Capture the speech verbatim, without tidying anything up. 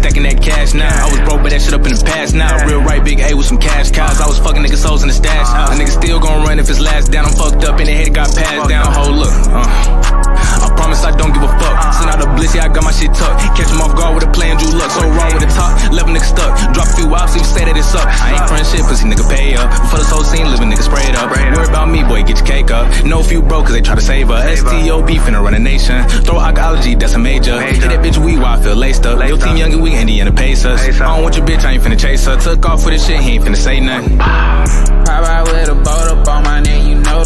stacking that cash now. I was broke, but that shit up in the past now. Real right, big A with some cash cows. I was fucking niggas' souls in the stash. A nigga still gon' run if it's last down. I'm fucked up and the head got passed down. Hold up, uh. I promise I don't give a fuck. Send out a bliss, yeah, I got my shit tucked. Catch him off guard with a plan, Drew Luck. So raw with the top, left nigga stuck. Drop a few ops, even say that it's up. I ain't front shit, pussy nigga pay up. For this whole scene, living nigga sprayed up. Worry about me, boy, get your cake up. No few broke, cause they try to save her. S T O B finna run a nation. Throw alcohology, that's a major. Hit that bitch weed while I feel laced up. Your team young and we Indiana Pacers. I don't want your bitch, I ain't finna chase her. Took off for this shit, he ain't finna say nothing. Pop out with a boat up on my neck, you know